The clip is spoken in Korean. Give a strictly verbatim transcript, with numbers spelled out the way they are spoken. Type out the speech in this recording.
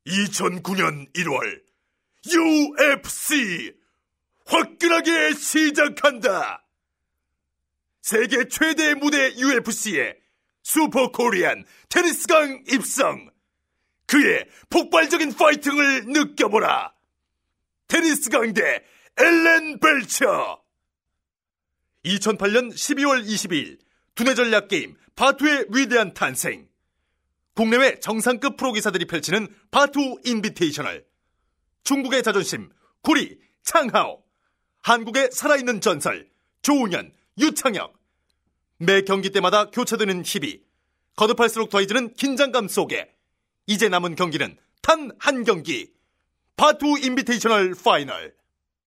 이천구 년 일월 유에프씨 화끈하게 시작한다. 세계 최대 무대 유에프씨에 슈퍼 코리안 테니스강 입성. 그의 폭발적인 파이팅을 느껴보라. 테니스강 대 엘렌 벨처. 이천팔 년 십이월 이십이일 두뇌 전략 게임 바투의 위대한 탄생. 국내외 정상급 프로기사들이 펼치는 바투 인비테이셔널. 중국의 자존심 구리 창하오, 한국의 살아있는 전설 조은현 유창혁. 매 경기 때마다 교차되는 희비, 거듭할수록 더해지는 긴장감 속에 이제 남은 경기는 단 한 경기, 바투 인비테이셔널 파이널.